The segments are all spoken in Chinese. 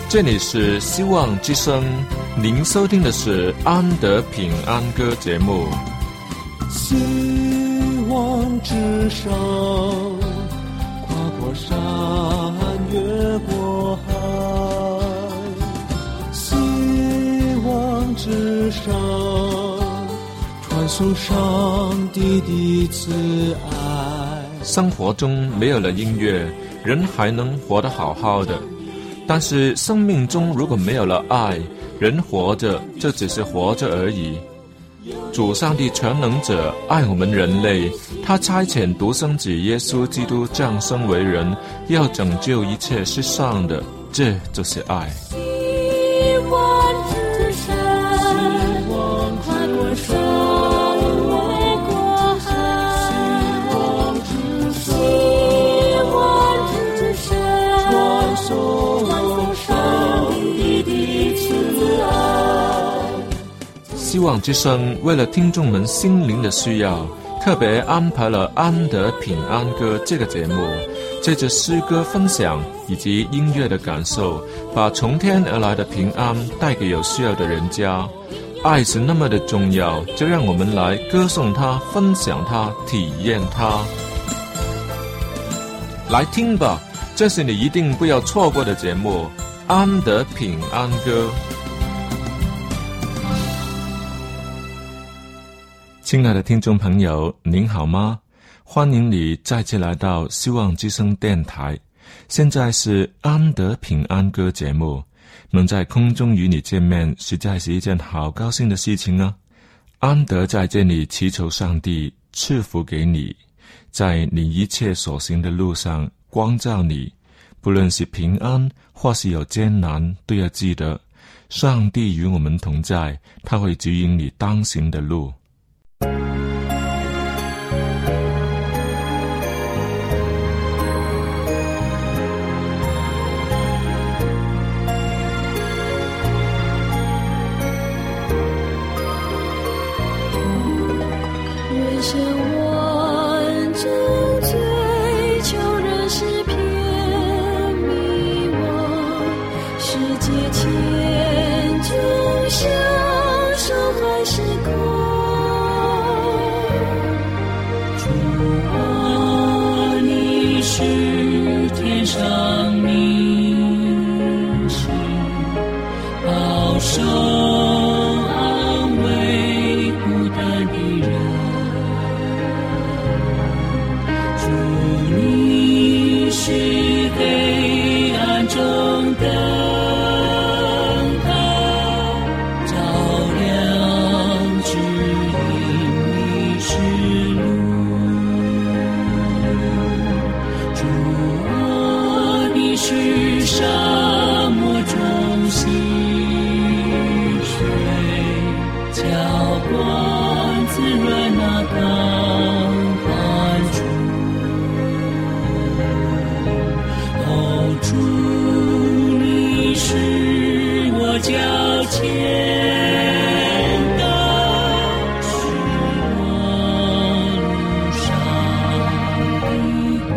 这里是希望之声，您收听的是安德平安歌节目。 希望之声，跨过山，越过海。希望之声，传送上帝的慈爱。 生活中没有了音乐，人还能活得好好的。但是生命中如果没有了爱，人活着就只是活着而已。主上帝全能者爱我们人类，他差遣独生子耶稣基督降生为人，要拯救一切世上的，这就是爱。 希望之声，跨过山，越过海。希望之声，传送上帝的慈爱。 希望之声为了听众们心灵的需要，特别安排了安德平安歌这个节目，借着诗歌分享以及音乐的感受，把从天而来的平安带给有需要的人家。爱是那么的重要，就让我们来歌颂它，分享它，体验它。来听吧，这是你一定不要错过的节目，安德平安歌。亲爱的听众朋友，您好吗？欢迎你再次来到希望之声电台。现在是安德平安歌节目，能在空中与你见面，实在是一件好高兴的事情啊！安德在这里祈求上帝赐福给你，在你一切所行的路上光照你，不论是平安或是有艰难，都要记得上帝与我们同在，他会指引你当行的路。 人生完整追求人世偏迷惘，世界千种享受还是空。主啊，你是天上明星，保守安慰孤单的人。主，你是黑暗中的灯塔，照亮指引迷失路。主啊，你是沙漠中溪水，浇灌滋润那干旱处。哦，主，你是我脚前的是我路上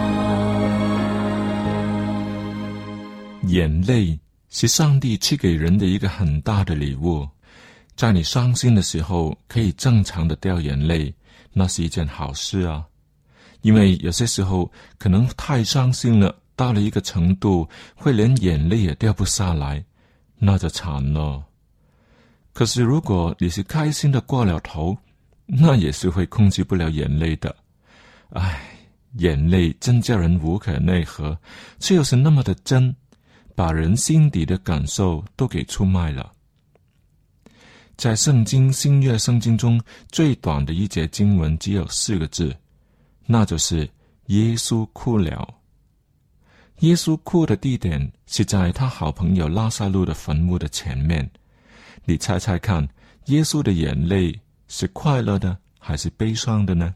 的光。 眼泪是上帝赐给人的一个很大的礼物，在你伤心的时候可以正常的掉眼泪，那是一件好事啊。因为有些时候可能太伤心了，到了一个程度会连眼泪也掉不下来，那就惨了。可是如果你是开心的过了头，那也是会控制不了眼泪的。唉，眼泪真叫人无可奈何，却又是那么的真，把人心底的感受都给出卖了。在圣经新约圣经中最短的一节经文只有4个字，那就是耶稣哭了。耶稣哭的地点是在他好朋友拉撒路的坟墓的前面。你猜猜看，耶稣的眼泪是快乐的还是悲伤的呢？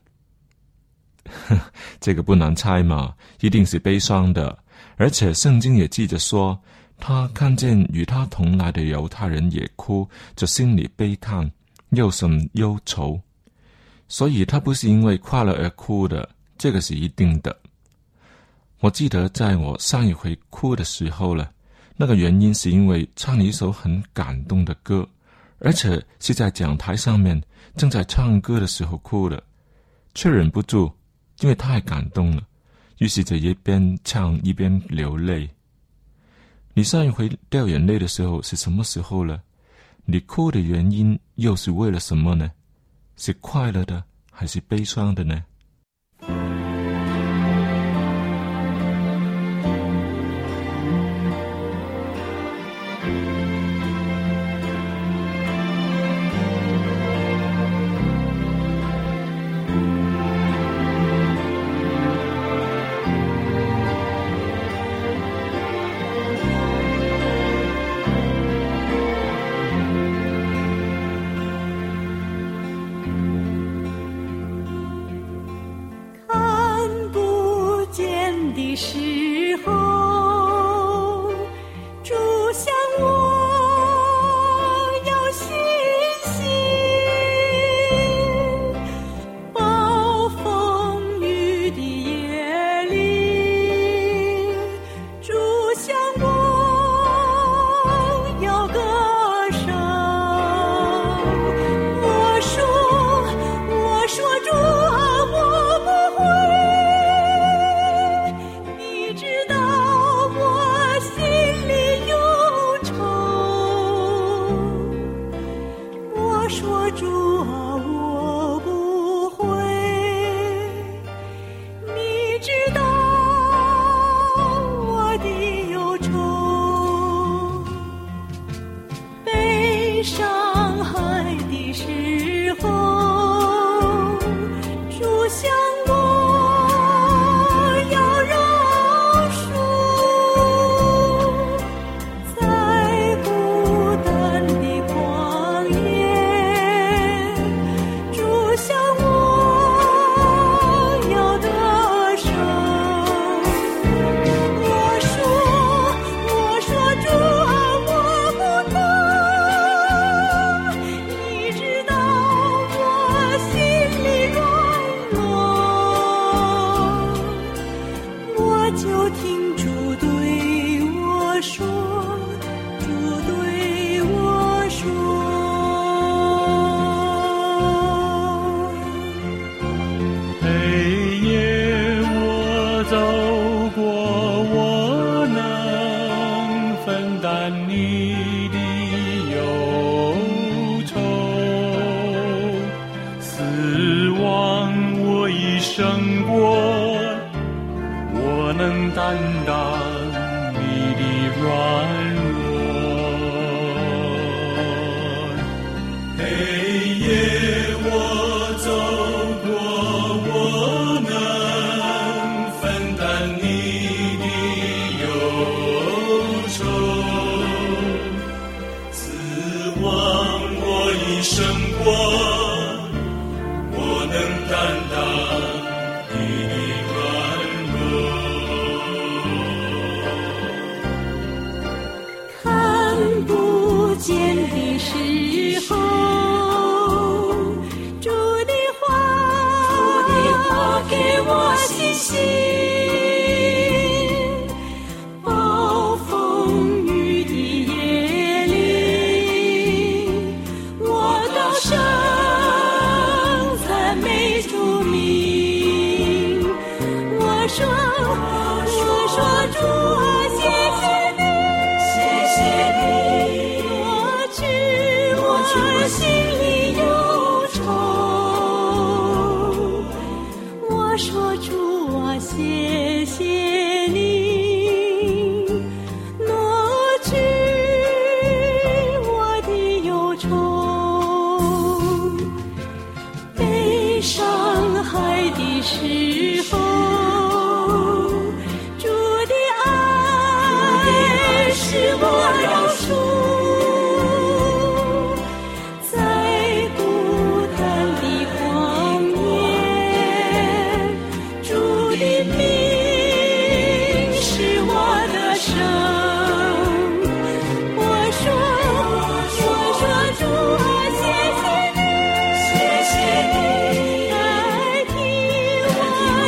这个不难猜嘛，一定是悲伤的。而且圣经也记着说，他看见与他同来的犹太人也哭，就心里悲叹，又甚忧愁。所以他不是因为快乐而哭的，这个是一定的。我记得在我上一回哭的时候了， 那个原因是因为唱了一首很感动的歌，而且是在讲台上面正在唱歌的时候哭了，却忍不住，因为太感动了，于是就一边唱一边流泪。你上一回掉眼泪的时候是什么时候了？你哭的原因又是为了什么呢？是快乐的还是悲伤的呢？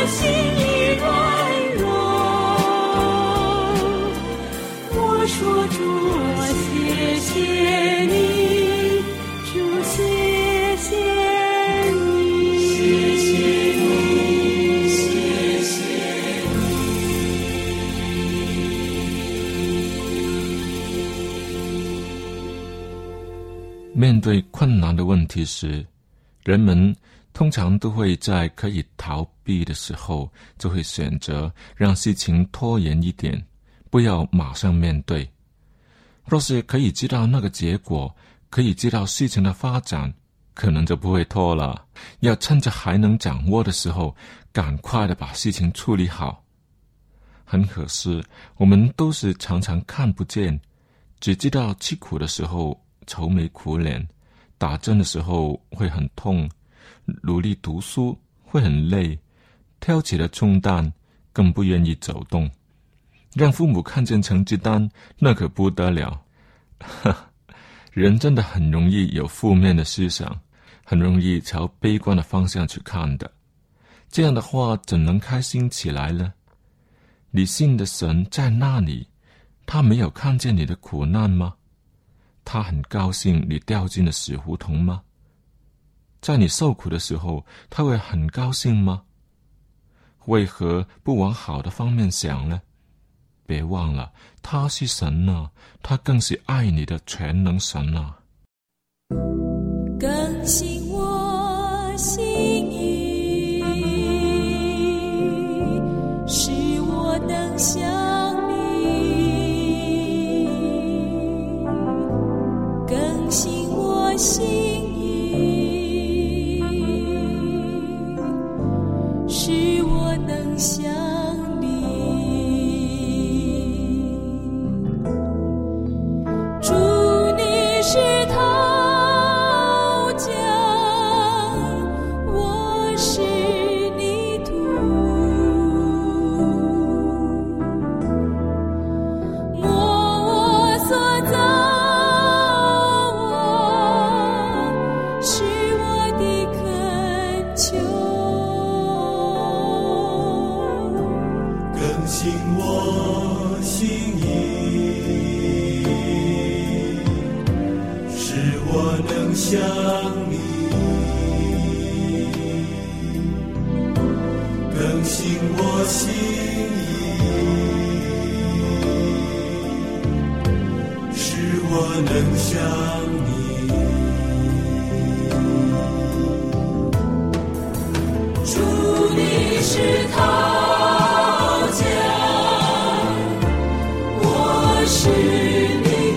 说面对困难的问题时，人们通常都会在可以逃避的时候，就会选择让事情拖延一点，不要马上面对。若是可以知道那个结果，可以知道事情的发展，可能就不会拖了。要趁着还能掌握的时候，赶快的把事情处理好。很可惜，我们都是常常看不见，只知道吃苦的时候愁眉苦脸，打针的时候会很痛，努力读书会很累，挑起了重担更不愿意走动。让父母看见成绩单，那可不得了。人真的很容易有负面的思想，很容易朝悲观的方向去看的。这样的话，怎能开心起来呢？你信的神在那里，他没有看见你的苦难吗？他很高兴你掉进了死胡同吗？在你受苦的时候，他会很高兴吗？为何不往好的方面想呢？别忘了，他是神啊，他更是爱你的全能神啊。 更新我心意，使我能像你。更新我心意，使我能像你。主，你是陶匠，我是泥土，摸我所造，我是我的恳求。 更新我心意，使我能像你。更新我心意，使我能像你。 主，你是陶匠，我是泥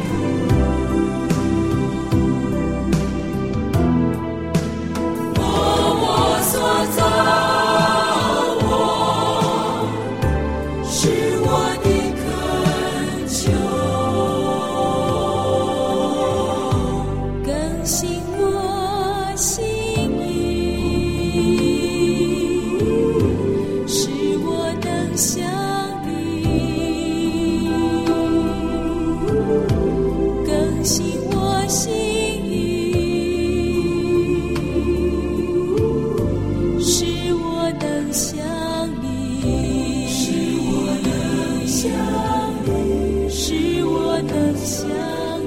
土，摸我所造，我是我的恳求。更新我心意，使我能像你。更新我心意，使我能像你。使我能像你，使我能像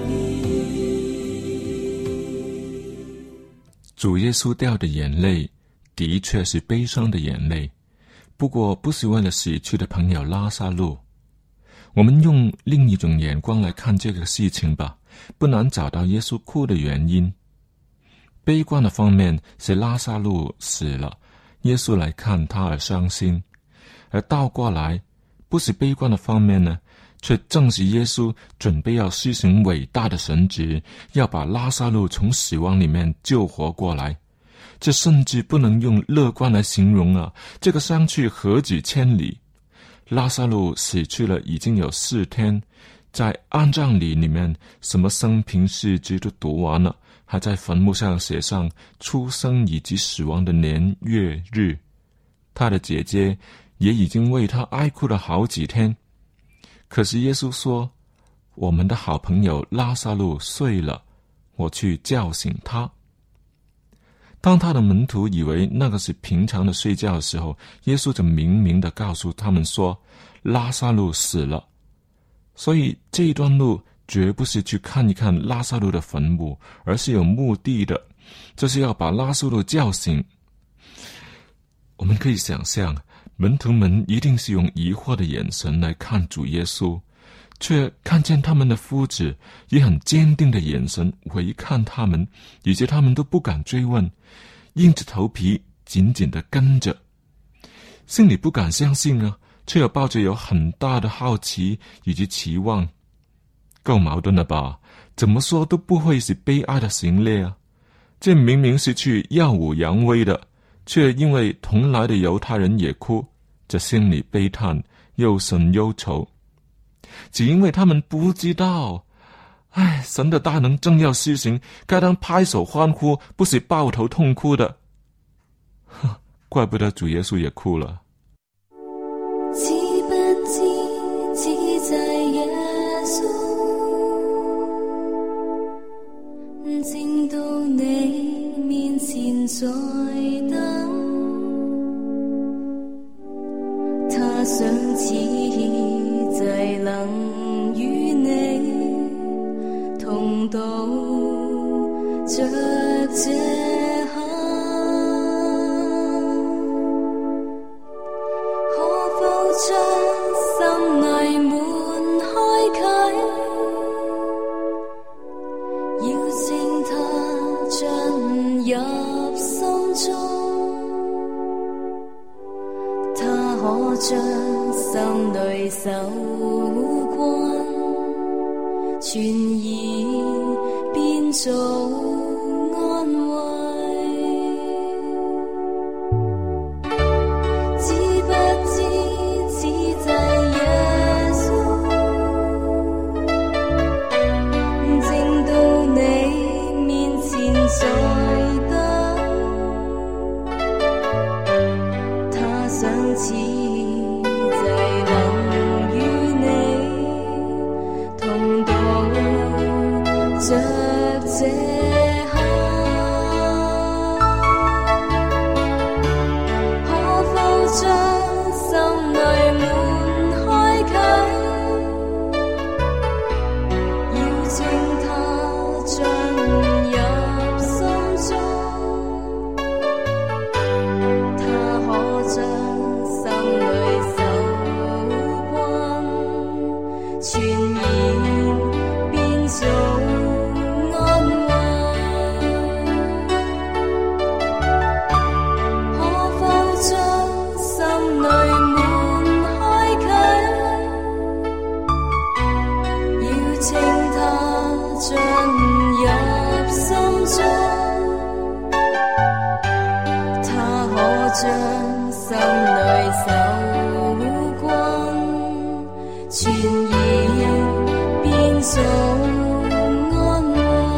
你。 主耶稣掉的眼泪的确是悲伤的眼泪，不过不是为了死去的朋友拉撒路。我们用另一种眼光来看这个事情吧，不难找到耶稣哭的原因。悲观的方面是拉撒路死了，耶稣来看他而伤心；而倒过来，不是悲观的方面呢，却正是耶稣准备要施行伟大的神职，要把拉撒路从死亡里面救活过来。这甚至不能用乐观来形容啊！这个相去何止千里？拉撒路死去了已经有4天，在安葬礼里面，什么生平事迹都读完了，还在坟墓上写上出生以及死亡的年月日。他的姐姐也已经为他哀哭了好几天。可是耶稣说，我们的好朋友拉撒路睡了，我去叫醒他。当他的门徒以为那个是平常的睡觉的时候，耶稣就明明地告诉他们说，拉撒路死了。所以这一段路绝不是去看一看拉撒路的坟墓，而是有目的的，就是要把拉撒路叫醒。我们可以想象，门徒们一定是用疑惑的眼神来看主耶稣， 却看见他们的夫子以很坚定的眼神回看他们，以及他们都不敢追问，硬着头皮紧紧地跟着，心里不敢相信啊，却又抱着有很大的好奇以及期望。够矛盾了吧？怎么说都不会是悲哀的行列啊！这明明是去耀武扬威的，却因为同来的犹太人也哭，这心里悲叹又深忧愁。只因为他们不知道，神的大能正要施行，该当拍手欢呼，不是抱头痛哭的。怪不得主耶稣也哭了。 知不知只在耶穌，正到你面前在等，他想似濟能與你同渡着這刻，可否將心內門開啟，邀請他進入心中，他可將心裏愁困全然變做安慰。知不知只在耶穌，正到你面前在等，他想似濟能與你同渡着這刻，可否將心內門開啟，邀請他進入心中，他可將心裏愁困全然變做安慰。可否將心內門開啟，邀請他進入心中，他可將心裏愁困全然變做安慰。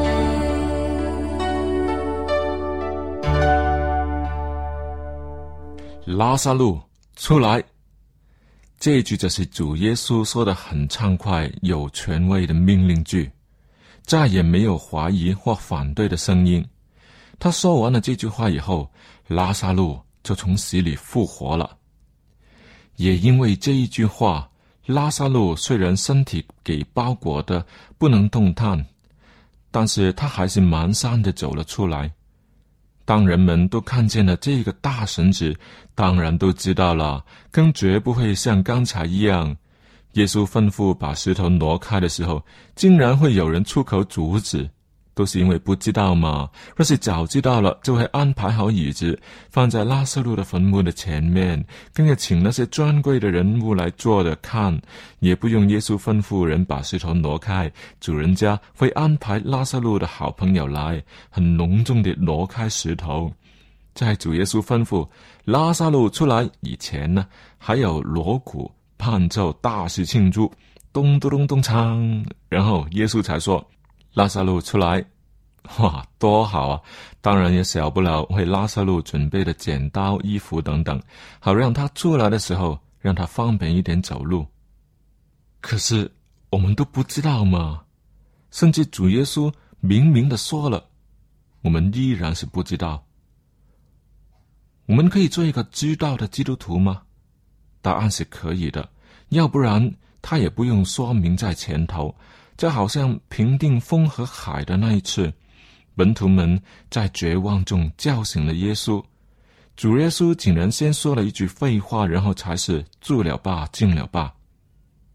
拉撒路出来，这一句就是主耶稣说的很畅快有权威的命令句，再也没有怀疑或反对的声音。他说完了这句话以后，拉撒路就从死里复活了。也因为这一句话，拉撒路虽然身体给包裹的不能动弹，但是他还是蹒跚地走了出来。当人们都看见了这个大神子，当然都知道了，更绝不会像刚才一样，耶稣吩咐把石头挪开的时候，竟然会有人出口阻止，都是因为不知道嘛。若是早知道了，就会安排好椅子放在拉撒路的坟墓的前面，更要请那些尊贵的人物来坐着看，也不用耶稣吩咐人把石头挪开，主人家会安排拉撒路的好朋友来，很隆重地挪开石头。在主耶稣吩咐拉撒路出来以前呢，还有锣鼓伴奏大肆庆祝，咚咚咚咚锵，然后耶稣才说拉撒路出来。哇，多好啊！当然也少不了为拉撒路准备的剪刀、衣服等等，好让他出来的时候让他方便一点走路。可是我们都不知道嘛，甚至主耶稣明明的说了，我们依然是不知道。我们可以做一个知道的基督徒吗？答案是可以的，要不然他也不用说明在前头。就好像平定风和海的那一次，门徒们在绝望中叫醒了耶稣，主耶稣竟然先说了一句废话，然后才是住了吧，进了吧。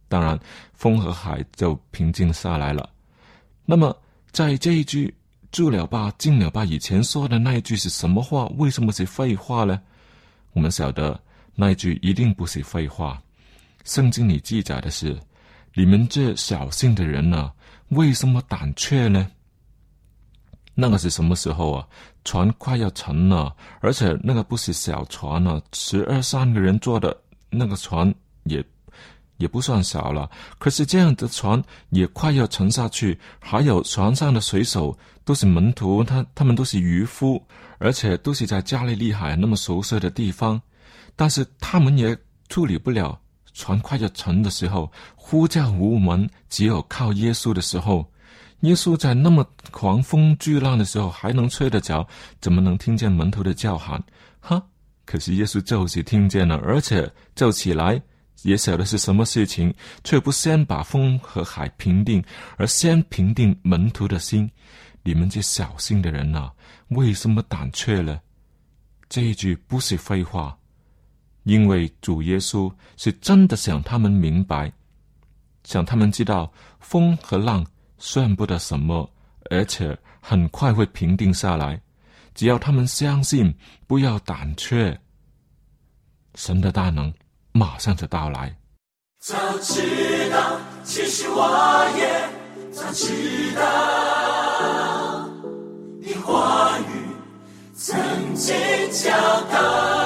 当然风和海就平静下来了。那么在这一句住了吧静了吧以前说的那一句是什么话？为什么是废话呢？我们晓得那一句一定不是废话。圣经里记载的是，你们这小信的人呢，为什么胆怯呢？那个是什么时候啊？船快要沉了，而且那个不是小船啊，12-13个人坐的那个船也不算小了。可是这样的船也快要沉下去，还有船上的水手都是门徒，他们都是渔夫，而且都是在加利利海那么熟悉的地方，但是他们也处理不了船快要沉的时候，呼叫无门，只有靠耶稣的时候。耶稣在那么狂风巨浪的时候还能睡得着，怎么能听见门徒的叫喊？可是耶稣就是听见了，而且就起来，也晓得是什么事情，却不先把风和海平定，而先平定门徒的心。你们这小心的人啊，为什么胆怯了？这一句不是废话，因为主耶稣是真的想他们明白，想他们知道风和浪算不得什么，而且很快会平定下来。只要他们相信，不要胆怯，神的大能马上就到来。 早知道，其实我也早知道，你话语曾经教导。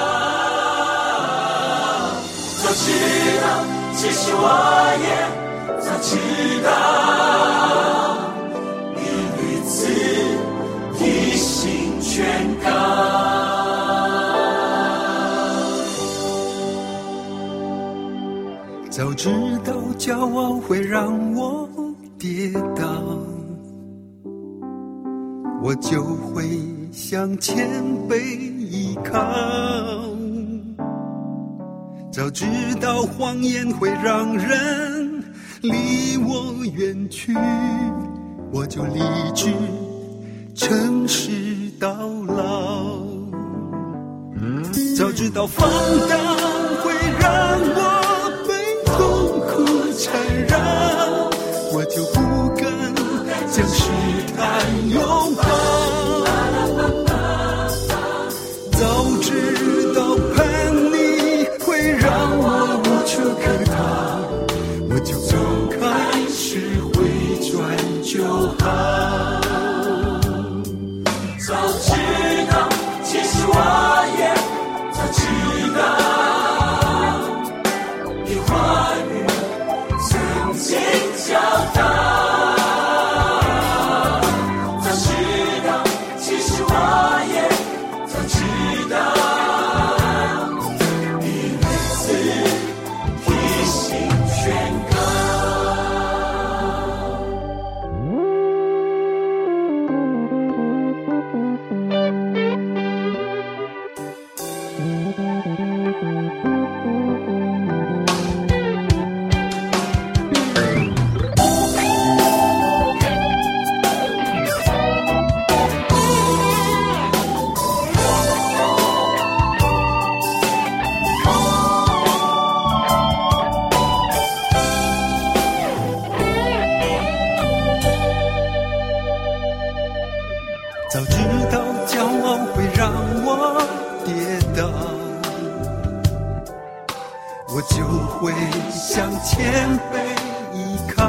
早知道，其实我也早知道，你屡次提醒劝告。 早知道骄傲会让我跌倒，我就会向前背依靠。早知道谎言会让人离我远去，我就立志诚实到老。早知道放荡会让我痛苦缠绕，我就不敢将试探拥抱。早知道叛逆会让我无处可逃，我就从开始回转就好。 早知道，其实我也早知道，话语曾经教导。早知道，其实我也早知道，你每次提醒劝告。 早知道骄傲会让我跌倒，我就会向前背依靠。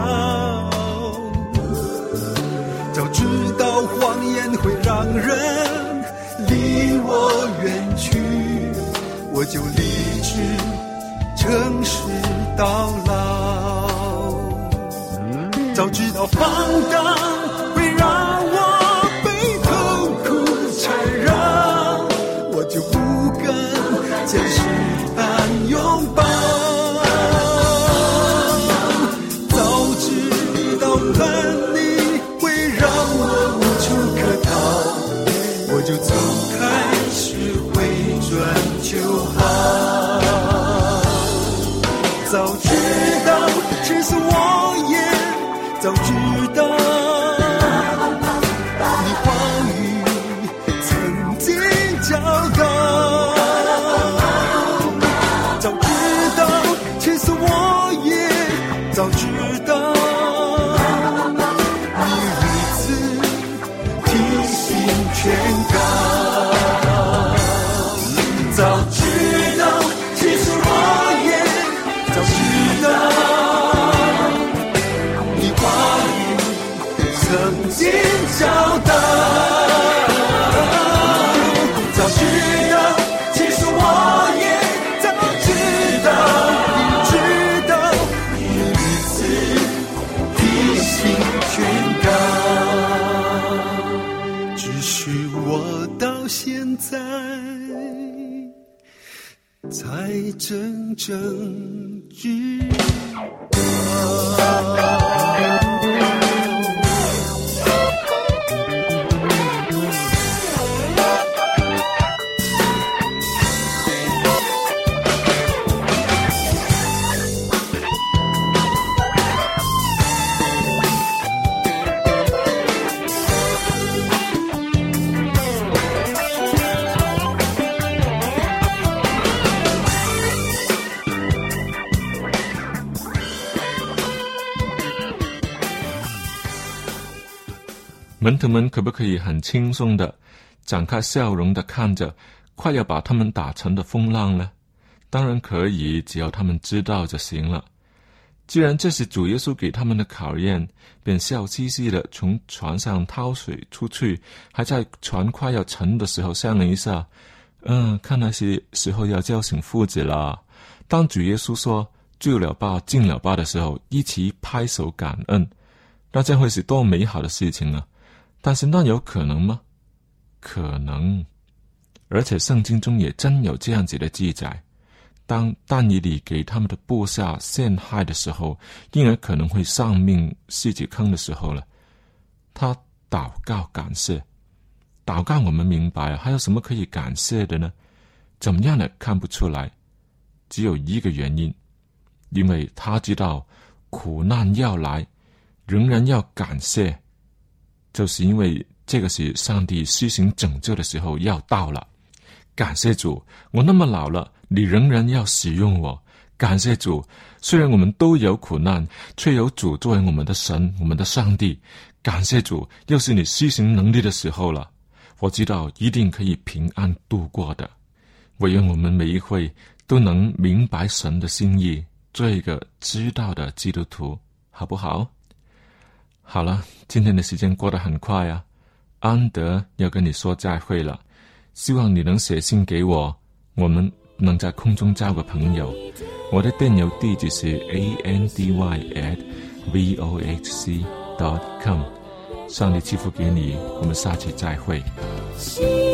早知道谎言会让人离我远去，我就立志诚实到老。早知道放荡会让我就不敢将试探拥抱。早知道叛逆会让我无处可逃，我就从开始回转就好。早知道，其实我也早知道，你话语曾经教导。早知道，其实我也早知道你如此提醒劝告，早知道其实我也早知道，你话语曾经教导，早知道其实我也早知道，你知道你如此提醒劝告，只是我到现在才真正知道。 门徒们可不可以很轻松的展开笑容的看着快要把他们打成的风浪呢？当然可以，只要他们知道就行了。既然这是主耶稣给他们的考验，便笑嘻嘻的从船上掏水出去，还在船快要沉的时候想了一下，看来是时候要叫醒父子了。当主耶稣说救了吧进了吧的时候，一起拍手感恩，那将会是多美好的事情啊！但是那有可能吗？可能，而且圣经中也真有这样子的记载。当但以理给他们的部下陷害的时候，婴儿可能会丧命狮子坑的时候了，他祷告感谢。祷告我们明白，还有什么可以感谢的呢？怎么样的看不出来？只有一个原因，因为他知道苦难要来，仍然要感谢，就是因为这个是上帝施行拯救的时候要到了。感谢主，我那么老了，你仍然要使用我。感谢主，虽然我们都有苦难，却有主作为我们的神，我们的上帝。感谢主，又是你施行能力的时候了，我知道一定可以平安度过的。唯愿我们每一会都能明白神的心意，做一个知道的基督徒，好不好？好了，今天的时间过得很快啊，安德要跟你说再会了，希望你能写信给我，我们能在空中交个朋友。我的电邮地址是 andy@vohc.com。上帝赐福给你，我们下期再会。